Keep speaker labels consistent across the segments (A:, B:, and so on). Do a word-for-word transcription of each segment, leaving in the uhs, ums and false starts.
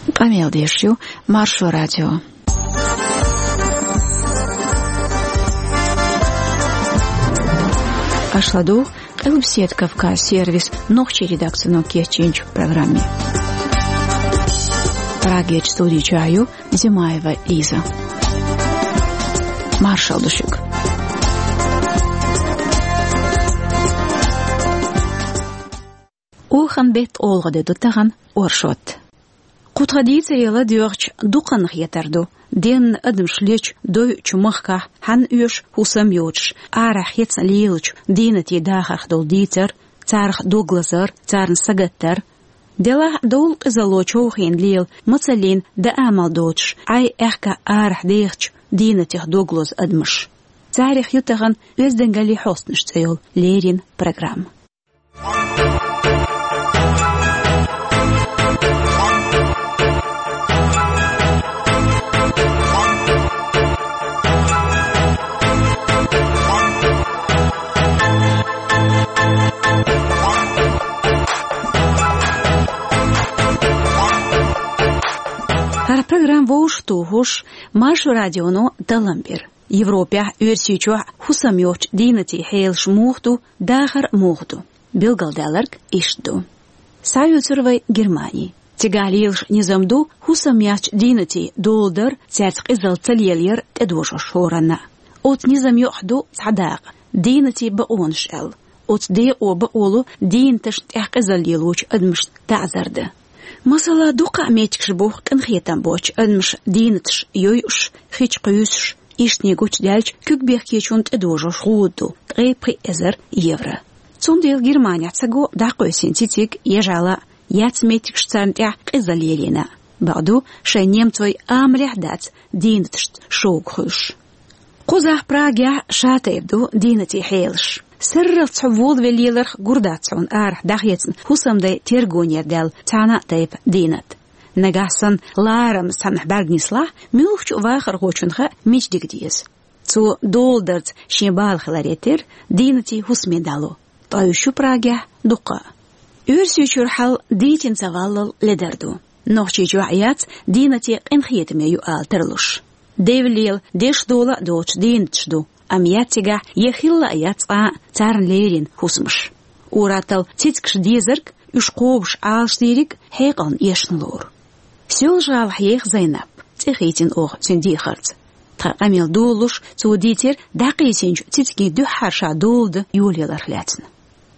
A: Памел Дешью, Маршу радио. Ашладу, Элбсет Кавказ сервис, ногче редакцию Кечинч в программе. Прагеч студии чаю, Зимаева Лиза. Маршал Душик. Охан бет олгады дутаган оршот. Кутрадицияла дёрч дуканх ятарду. Ден адымшлеч дой чумахка хан юш хусам юч. Арах ец лилч динат едахах дол дитер, царх дуглазар, царн сагаттар. Дела дол изалочох ин лил, мацалин да амал доч. Ай эхка арах дихч динатих дуглаз адмыш. Царих ютаган өзденгали хостныш цейл лерин программ. Программ воуш тугуш Маршу радионо Таламбир. Европа өрсючу хусамёч динати хейлш мухту дахар мухту. Билгалдаларк ишту. Союзервай Германии. Тигалилш низамду хусамяч динати долдар цяцк изал цалелер тедвошо шорана. От низамёхду цадак динати баоншел. От де оба олу динташ тяк изалилуч адмш тазарда. Масала дука метикш бух конкретам боч адмш динтш йойш хич кюсш ишне гуч дялч күкбех кечунт эдожо шуду трепри эзер евро. Цундел Германия цаго дакой синтитик ежала яц метикш цантя изалелина. Баду ше немцой амлях дац динтш шоукхуш. Кузах Прагя шатевду динати хейлш. سر تصوّد велилер гурдатсон ар дахьецн хусамдай тергонердел тана тайп динат. Нагасан ларам санхбаргнисла мюхч вахар хочунха мичдигдиес. Цу долдерц шебал хларетер динати хусмедало. Таюшу Прагя дука. Үрсючур хал дитин заваллал ледерду. Нохчи жуаяц динати энхиетме ю алтерлуш. Девлил деш дола доч динтшду. Амьятига ехилла яцка царн лерин хусмыш. Уратал цицкш дезерк юшковш алштирик хейкан ешнлор. Сёл жал хех Зайнап цехитин ох цендихарц. Тақамил долуш цудитер дақисинч цицки духарша долды юлилар хляцн.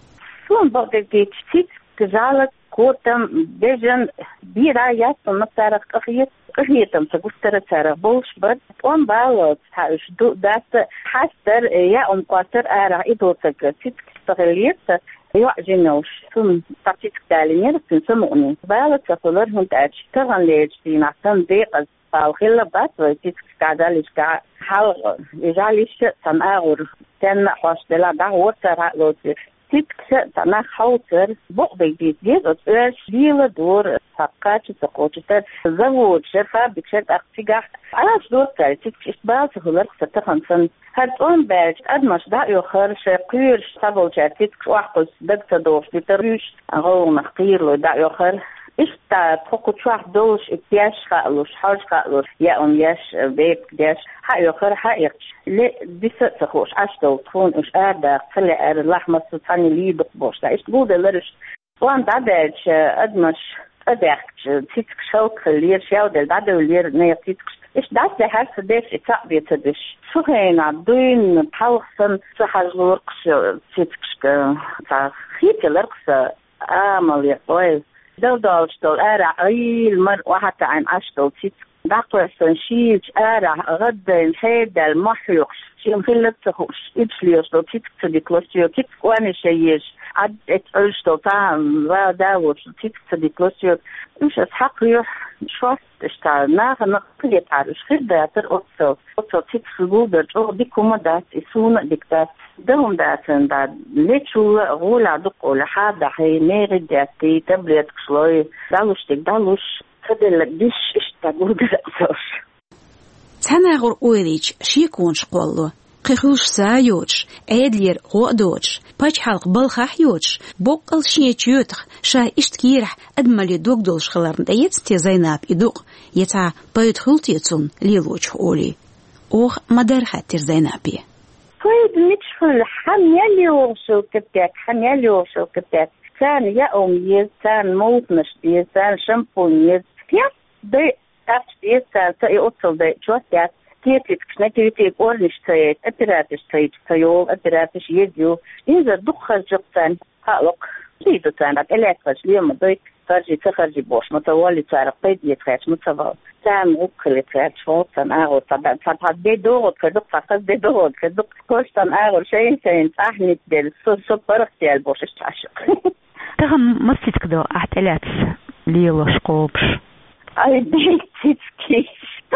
B: Сон багдит цицк гзалак котам бежен бира ясн мацарах кахиет Кахнетам сагустера цара болш бад он балот хаш ду дат хастер я он квартер ара идоцак цицк стагелиет я женош сум тактик далинер сумуни балот сафолар хунт ач таган леж динатан деказ балхила бат цицк кадалиш ка хал ижалиш санагур тен хостела да вотера лот цицк тана хаутер богбегит дезот эш дила дор Сакачи сакочитер завод фабрик шер актига аш доктор цицк ишбал схулар сатахансан хат он бэж адмаш да йохар шакир сабол цицк вахс дакта дош битерюш агол махтирло да йохар اشتا تقطع دوش اتياش خالوش حاج خالوش يا ام ياش بيت داش حي اخر حي لا ديس تخوش عشتو تكون اش اردا خلي ار اللحمه تصني لي بقبوش دا اش بود لرش وان دادش ادمش ادخش تيتك شوك لير شاو دل دادو لير ني تيتك اش داس ده هر داش اتابي تدش شو هنا دوين باوسن صحجورقش تيتك تا خيتلرقس عمل يقول دل دالشتل أرع عيل مر واحد عن عشتل تيت دقر سنشيج أرع غدا هيدا المحيوش شيم خلت تخوش إبشليوشتل تيت تديكلوشيو تيت وانا شيش عد اتعوشتل طعم وداوش تيت تديكلوشيو مش أسحق يوح شوست اشتعل ناغ نقلية عروش خير داتر أتصل أتصل تيت سلوبر جو ديكوما دات إسونا ديكتات دهم داتن داد ليتشو غولا دقو لحاد دحي ميغي داتي تبليت كشلوي دالوش ديك دالوش خدل ديش اشتاقو داتوش
A: تناغر أوليج شيكونش قولو قخوش سايوش عيدلير غودوش باش حلق بلخاحيوش بوقل شيتشيوتخ شا اشتكيرح أدمالي دوق دولش خلارن دايت تي زيناب يدوق يتا بايدخل تيتسون ليلوش أولي أوخ مدار خاتر زينابي
B: كويد متشفل حميالي وشو كتاك حميالي وشو كتاك كان يا أميز كان موت نشديز كان شامبونيز يا دي أفشديز كان تأي أصل دي جواتيات تيتك نتيتك أورنش تيت أتراتش تيت تيول أتراتش يديو إذا دخل جبتان هالك ليدو تانك إلاكفش اليوم دوي ترجي تخرجي بوش متوالي تعرف قيد يتخاش متوال تام وكل يتخاش فوق تان آغو طبعا طبعا دي دوغد كدوك فقط دي دوغد كدوك كوش تان آغو شين شين أحني ديل سو سو برختي البوش اشتعشق
A: تغم مستيتك دو أحتلاتس ليلوش قوبش
B: أي ديتيتكيش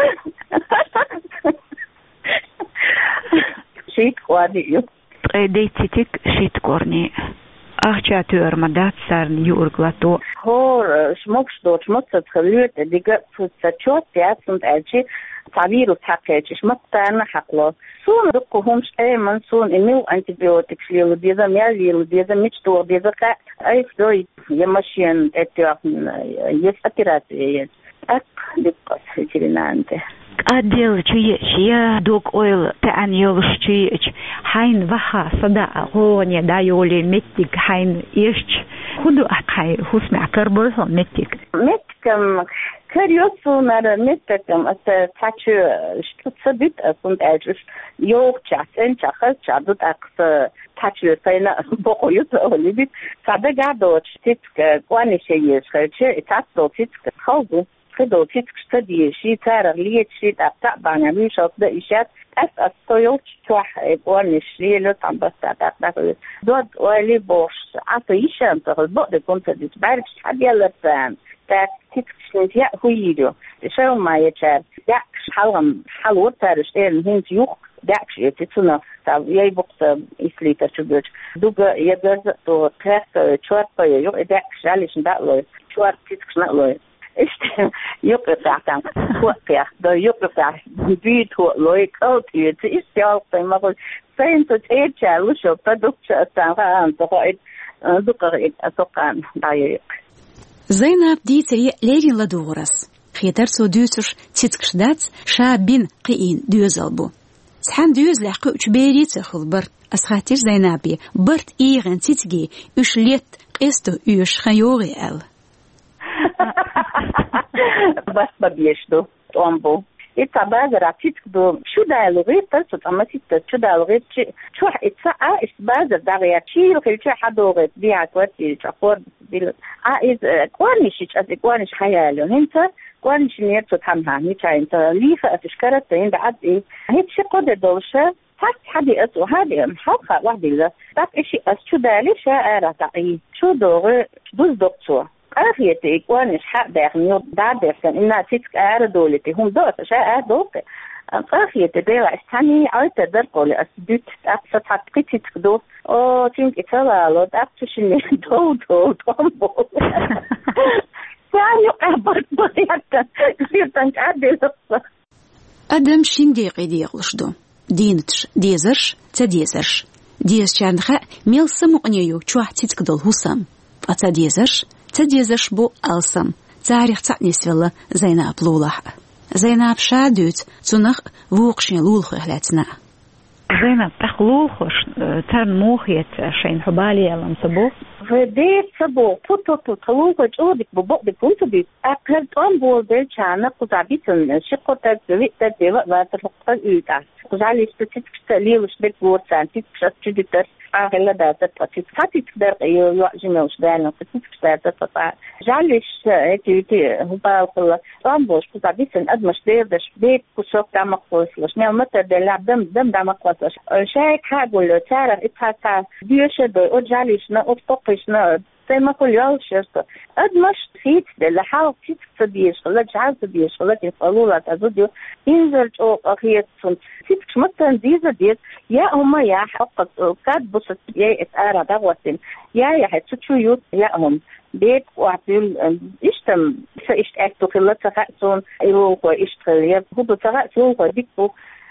B: شيت قوانيو
A: ديتيتك شيت قورني أخشى تور مدات سارن يورغلاتو
B: هور شموكش دو شموكس تخليت ديجا فتشوت ياسنت أجي تعبيرو تحقيش شمكتان حقلو سون دقوهمش أي من سون إنو أنتيبيوتكس ليلو ديزا ميال ليلو ديزا ميشتو ديزا كا أي فدوي يمشين اتياف يسأتيرات يس أك دقص هجرينانته
A: أديل شيء شيء دوك أويل تعنيل شيء حين وها صدق هون يدايولي متك حين إيش خدو أحكي خصم كربوه متك
B: متكم كريوسو نرى متكم أت تاتشو شتصدق أكون أجلس يوك جاسن جاخل جادوت أكس تاتشو سينا بقيت أولي بيت صدق عدوت تتك قواني شيء شيء تاتلو تتك خالو خدو تيتك شتدي شي تارغ ليت شي تابتع بانامي شوط دا إشات أس أستويوش توح إبواني شي لو تنبس تابتع تابتع دود والي بوش عطا إيشان تغل بقد كنت تتبارك شحب يلا فان تاك تيتك شنتيا هويدو شو ما يتشار داكش حلغم حلو تارش إيرن هنت يوخ داكش يتتنا تاب يبقى إسلي تشبوش دوغا يجرز تو تاك شوار بيا يو داكش عليش ندقلو شوار تيتكش نقلو إيش يقطع كم وقع ده يقطع بيت هو لوي كوتي إيش يالقي ما قل فين تتأجل وشو تدوش أتعرض تقعد دقائق أتوقع دقائق
A: زينب دي تري ليرين لدورس خيتر سو دوسش تتكش دات شابين قيين دوزلبو سحان دوز لحقو تبيري تخل برد أسخاتيش زينبي برد إيغن تتجي إش ليت قيستو إيش خيوغي أل
B: بس ببيشتو أمبو إتبادر راتيت دو شو ده لغير تلصق أما تيت شو ده لغير شو إتساء إتبادر دغيا شيء وكل شيء حدوغت بيع كوتي شافور بيل عايز كوانيش أز كوانيش خياله هنتا كوانيش نيرتو تامها نيتا أنت ليفة أتشكرت تين بعد إيه هيك شيء قدر دوشة حد حدي أسو هذه محقق واحد إذا تاب إشي أس شو ده ليش أرى تعي شو دوغ دوز دكتور أخيتي إكوانش حق داخنيو دادر كان إنها تيتك أردولتي هم دوت أشياء أردوك أخيتي بيلا إستاني عايزة درقولي أسدوت أبسط حقي تيتك دو أو تينك إتلا لود أبتشني دو دو دومبو يعني أبرد بياتا كيرتانك أدي لصة
A: أدم شندي قيدي يغلشدو دينتش ديزرش تديزرش ديز شاندخا ميل سمقنيو چوح تيتك دول هسام أتديزرش تديزش بو ألسم تاريخ تعنيس ولا زيناب لولح زيناب شادوت تنخ ووقشين لولخ إهلاتنا
C: زينب تخلوخش ترن موخيت شين حبالي يلا سبو
B: فديت سبو فوتو تخلوخش أودك ببقدك كنت بي أكل تنبول بالشانة قزعبيتن شقو تدويت تدويت واتفقت الإيتا قزعلي ستتك تليلش بالبورسان تتكشت جدتر أغلى داتت فتيت فتيت در يو يعجموش دانا فتيت داتت فتا جالش هتيتي هو بالقلا رامبوش قزعبيتن أدمش ديردش بيت كشوف دام قوسلش نعم متى دلع دم دم دام قوسلش شايك هاقول تعرف إتحكى ديوش دو أجالش نا أطقش نا زي ما كل يوم شرط أدمش فيت دل حاول فيت تبيش ولا جعل تبيش ولا تفعلوا لا تزوديو ينزل أو أخيط فيت مثلا ديزا ديت يا هما يا حق كاد بس يا إثارة دعوة يا يا حتشو يوت يا هم بيت وعطيل إشتم فإشت أكتو كلا تفعتون إيرو وإشتغل هو بتفعتون وديكو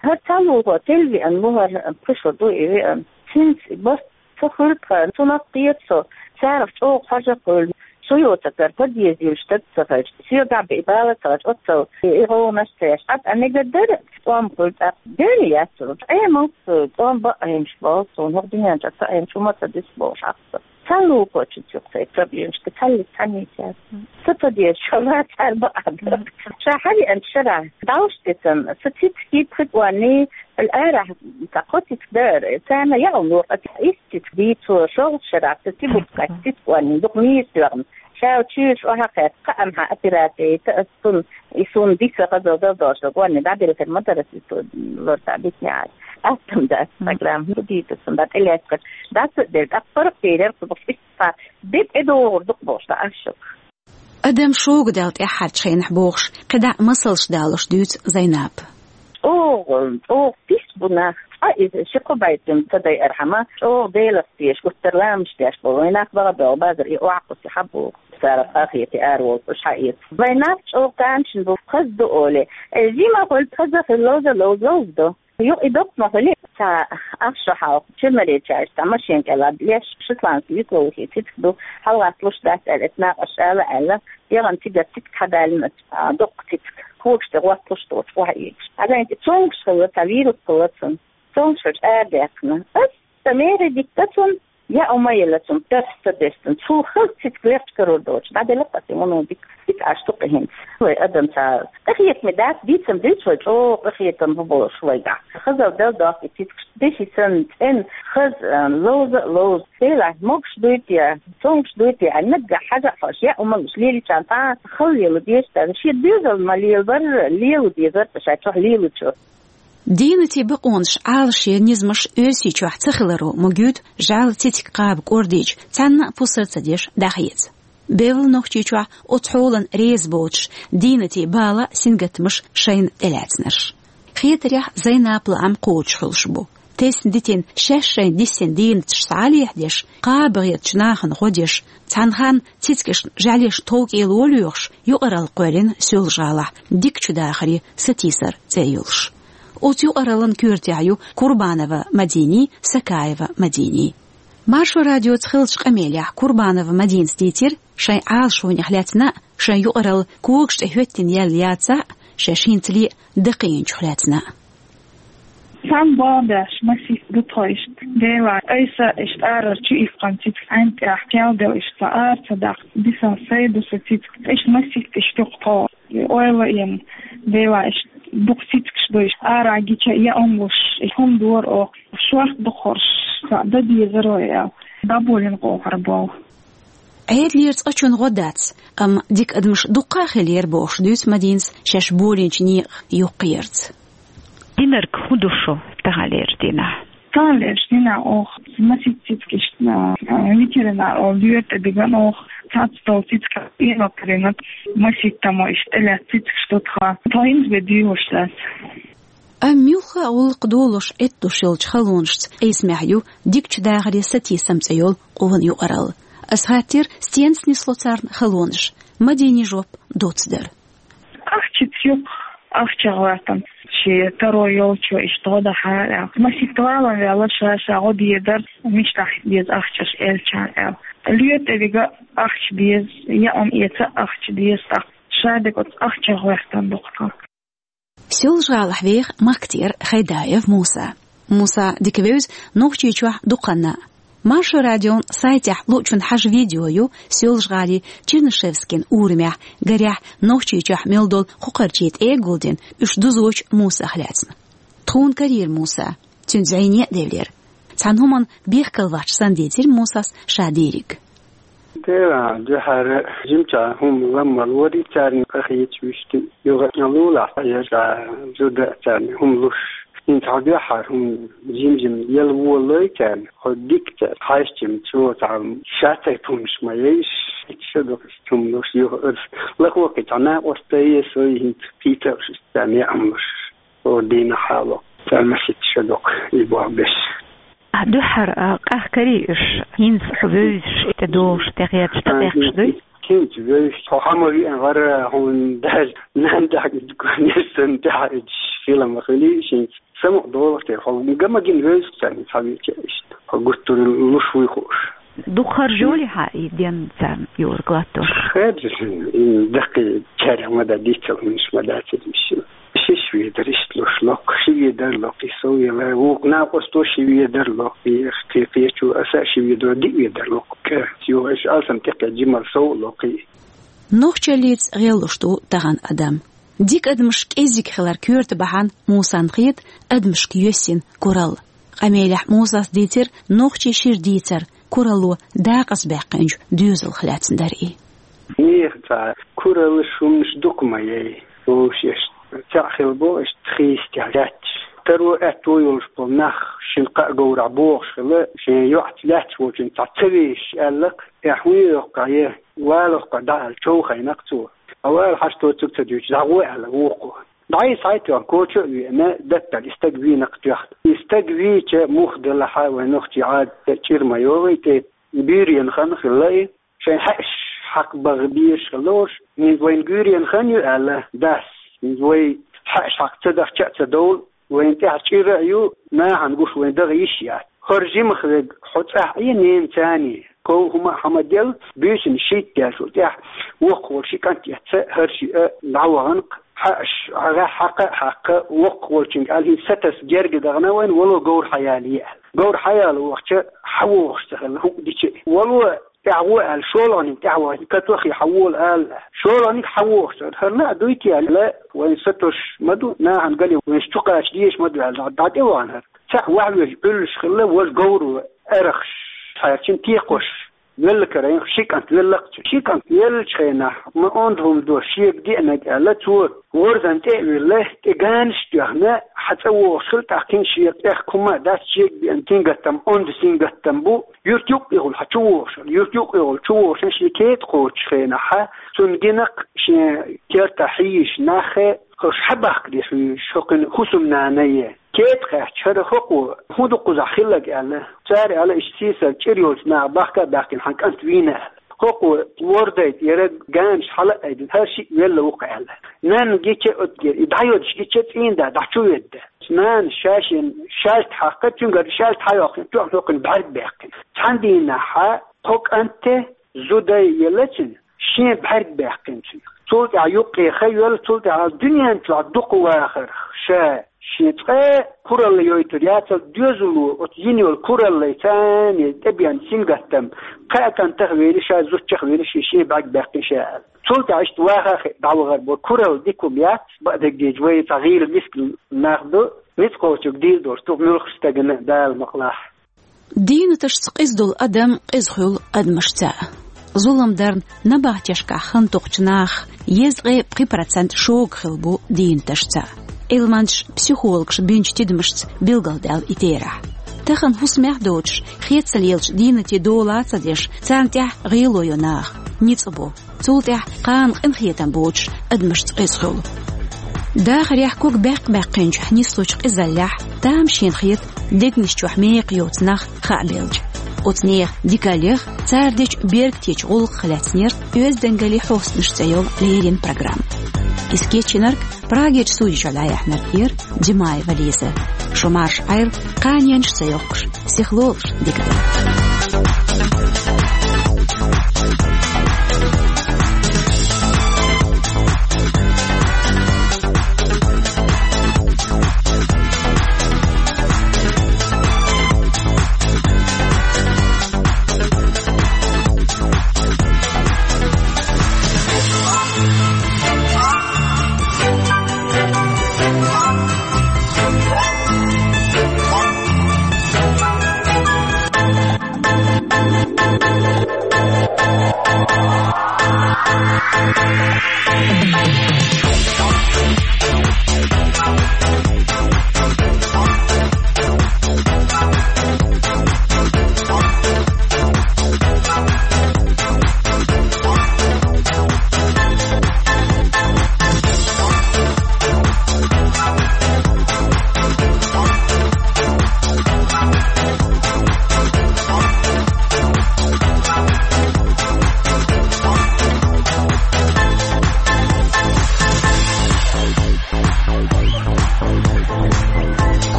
B: هتعمل هوتيل في أنوار بشرطو إيه سنس بس تخرج تنقيت سو تعرف شو حاجة كل شو يوتكر بدي يزيل شتت سفج سير قاعد بإبالة سفج أتصل إيرو نشتاش حتى أنا قدرت قام قلت ديري يسرد أي مصر قام بقى يمش باص ونهضني أنت أي شو ما تدس بوش أكثر تلو كوتش تيقصي تبي مش تتحلي تاني تاس ستدي شلات على بعض شاحلي أنت شرع داوش تسم ستيت كيب خدواني الآرة تقطي تدار سنة يوم وقت استتبيت وشغل شرع تتبو بكتت واني دقميس لغم شاو تشيش وهكذا قامها أتراتي تأصل يسون ديسة غزو غزوش واني بعد في المدرسة لور تعبيتني عاد أستم دا أستغرام هدي تسم دا إلي أسكت دا تقدر أكبر كتير فبقى ديب إدو دق بوش دا أشك
A: أدم شوق دالت أحد شين حبوغش قدع مصلش دالش دوت زيناب
B: أوه أوه تيس بنا إذا شكو بايتم تدي أرحمة أوه ديلك تيش كنت رلامش تيش بويناك بغضا وبادر إيوعقو سيحبو سارة أخيتي أروز وشحيط بيناكش أوه كانش نبو خزدو أولي زي ما قلت خزة في اللوزة لوز لوز دو يو إدوك مغلي تا أفشحاو شمالي تشاش تا ماشين كلا ليش شطلان سيكو هي تتكدو حلوة تلوش دات الاتناق أشالة ألا يغن تيجا تتك حدالمت دوق تتك هوش تغوات تلوش توش وحيكش هذا انت تونغش خلوة تغييرو تلوتن تونغش آداكنا بس تميري ديكتاتون يا أميلتون تستدستن شو خلط تتكليفت كرودوش بعد لقتي منو ديك ديك عشتوقهن شوي أدم تعال أخيك مدات ديتم ديت شوي أوه أخيكم هبولو شوي قع خزو دل داقي تتكش ديشي سنت إن خز لوز لوز سيلا موكش دويتيا تونغش دويتيا نبقى حاجة فاش يا أمالش ليلي كانتا خلي لديشتا شي بيزل ماليل بر ليل ديزر تشاتوح ليل تشوف
A: دينتي بقونش عالشي نزمش أرسي چوح تخلرو مجود جعل تتك قاب قرديج تانا فصر تديش داخيت بيول نوخشي چوح أطحولن ريز بوتش دينتي بالا سنگتمش شين إلاتنش خيط ريح زيناب لعم قوتش خلشبو تيسن ديتين شاش شين ديسن دينتش سعالي يحديش قابغيت شناخن غوديش تانخان تتكش جعليش توك إلوليوش يقرى القوالين سيول جالح ديك چو داخري ستيسر تيولش أوتيو أرلن كورتيعيو كوربانوفا مديني سكايفا مديني مارشو راديو تخلش قميليح كوربانوفا مدين ستيتر شاي عالشون إحلاتنا شاي يقرل كوكش تهوتين يالياتسا شاشين تلي دقين شحلاتنا
D: سام بابش مسيح بطويش ديوا ايسا اشتارر چو افقانتيت انت احكيال دو اشتار صدق ديسا سيدو ستيت اش مسيح تشتوق طور اويلا ين ديوا اشت بوكسيتكش دويش ارا جيتشا يا اموش هم دور او شوخ دخورش ددي زرويا دابولين قوهر بو
A: عيد ليرت أشون غدات أم ديك أدمش دقاخ لير بوش دوس مدينس شاش بولين نيق يقيرت
C: دينرك خدوشو تغالير دينا
D: تغالير دينا أوخ مسيت تيتكشنا ويترنا أو ليرت أدقان أوخ تاتستو تيتكا إينا كرينات مسيت تمو إشتلا تيتكشتوتها طاينز بديوش لاس
A: أم يوخا أول قدولوش إتو شلج خلونشت إسمعيو ديك داغري ستي سمتيول قوان يقرال أسهاتير ستينسني سلوتارن خلونش مديني جوب دوتسدر
D: أخشي تيوك أخشي غواتم شي ترو يوچو اشتغل حالا مسيت طوالا ويالا شاشا غد يدر مشتاح بيز أخشش إل شان إل اليوت أبيغا أخش بيز يا أم إيتا أخش بيز شادك أخشي غواتم دقتا
A: سيول جالح ويغ مكتير خيدايف موسى موسى ديكبيوز نوخشي چوح دقنا مارشو راديون سايتح لوچون حاج فيديويو سيول جالي چيرنشевскин урмях горях نوخشي چوح ميلدول قوقرچيت ايغولدين اش دوزوچ موسى خلاتن تخون كارير موسى تنزعيني ديفلير تانهمن بيخكلواچ سانديتير موساس شاديريك
E: ترى جهر جمعة هم لما الوري كان أخيت وشتي يغنوا لا يرجع جودة كان هم لش ينتعبي حرهم جيم جيم يلوو الله كان خديك حاش جيم شو تعم شاتي تونش ما يش يشدو كم لش يهرب لقوا كتنا وستي سوي بيتر استمع عمش ودين حاله فمشيت شدوك يبغى بس
C: دحر قاه كريش ينس حبوش تدوش تغيات تغيش دوي
E: كنت جوي حمري أن غير هون دال نندق كونيستن تاعج فيلم خليش سمع دورته هون جم جين جوي ثاني حبيبي إيش قلت له لوش ويخوش
C: دو خرجولي حقي ديان سام يورقلاتو
E: خرج إن دقي شارع مدى ديتل مش مدى تدمشي شيش ويدريش لوش لوك شي يدر لوك يسوي لا وقنا قصتو شي يدر لوك اختيفيتو أسا شي يدر دي يدر لوك كيو إيش أصلا تقى جمال سو لوكي
A: نوخچليц غيلوشتو تاغان أدم ديك أدمش كيزيك خلار كيورت بحان موسان خيط أدمش كيوسين كورال قميلح موساس ديتر نوخچي شير ديتر كورالو داقس باقنج دوزل خلاتن داري
E: نيخ تا كورال شومش دوكما يي وش يش تاخل بو اش تخيس تاعات ترو اتو يولش بنخ شنقا غورع بوخ خلا شن يوعت لات وجن تعتريش قالك يحوي قايه والو قدا شو خينقتو اول حشتو تكتديش دعوه على وقو داي سايتو كوتشو انا دتا استغوي نقتيخ استغوي ت مخدل لها ونختي عاد تشير مايوي تي بيرين خن خلاي شن حش حق بغبيش خلوش من وين غورين خنيو على داس من وين حش حق تدخ تدول وين تحكي رأيو ما هنقوش وين دغيش يعني خرجي مخرج حط عينين ثاني كو هما حمديل بيشن شيء تاسو تاع وقول شي كانت هرشي دعوه حش على حق حق وقول شي قال هي ستس جرج دغنا وين ولو جور حياليه جور حيال وقت حوو اشتغل هو دي ولو تعوى الشولاني تعوى كتوخي حول قال شولاني حوو هرنا دويتي لا وين ستوش مدو نا هنقلي وين اشتقاش ديش مدو على دعتي وانها صح واحد يقولش خله والجور ارخش حياتين تيقش يلكرين شيك انت يلقت شيك انت يلشينا ما عندهم دو شيك دي انا قال تو ورزن تعمل له تجانش تهنا حتى وصلت اكين شيك اخكما دا شيك بانتين قتم اند سين قتم بو يوتيوب يقول حتوش يوتيوب يقول شو شيكيت قوت خينا ح سنجنق شي كيرتحيش ناخه خوش حبخ دي شوقن خصمنا نيه كيت خاح شر حقوق هودو قزخلك على ساري على اشتيسا تشريوز نا باخكا باكن حنك انت وينا حقوق ورديت يرد جانش حلقه دي هالشيء يلا وقع له نان جيتش ادير يدعيود جيتش تين دا دحشو يد نان شاشن شالت حقت تنقر شالت حياقن توقن بعد باقن عندنا حق حق انت زودي يلتن شين بعد باقن صوت عيوقي خيال صوت على الدنيا انت عدوق واخر شا شيتقى كرة اللي يوتريات الديوزلو وتجيني الكرة اللي ثاني تبين سنقتم قاعد تغويل شا زوج تغويل شيء شيء بعد باقي شاء صوت عشت واخر دعوة غرب الكرة دي كوبيات بعد جوي تغيير المسك ناخده نتقو تجديد ورتو ملخص تجنا ده المقلاح
A: دين تشتقيز دول أدم إزخل أدمشتا ظلم درن نباه تشكا خنطق جناخ يزغي بقي برسنت شوق خلبو دين تشتا إلمانش психологш бинч тидмшц билгалдал итера. Тахан хусмях доч, хетсалелч динати доолаца деш, цантях гилойонах, ницбо. Цултях кан инхетан боч, адмшц эсхол. Дахрях кук бек беккенч хнислоч изаллях, там шинхет, дегнищух меqyotnach хабелч. Отнех дикалех, цардеч бергтеч ол хлятснер, өз деңгәли хосныштайол лерин программ. Искечинарк Праgeç suýjalaýah merkir Dimay Valise. Şomarş ayr qanyançsa ýokş. Psixolog dikkat. Thank you.